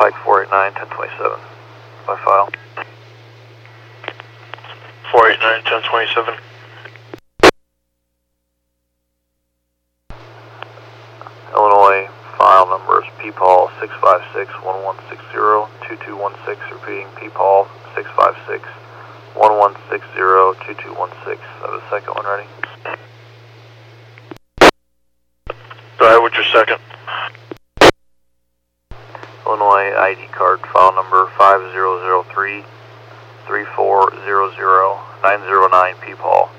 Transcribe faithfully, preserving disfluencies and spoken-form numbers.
Pike four eight nine, ten twenty-seven. By file. four eight nine, ten twenty-seven. Illinois file numbers P P A L six five six, one one six zero, two two one six, repeating P P A L six five six, one one six zero, two two one six. I have a second one ready. Go ahead with your second. Illinois I D card file number five zero zero three, three four zero zero, nine zero nine P P A L.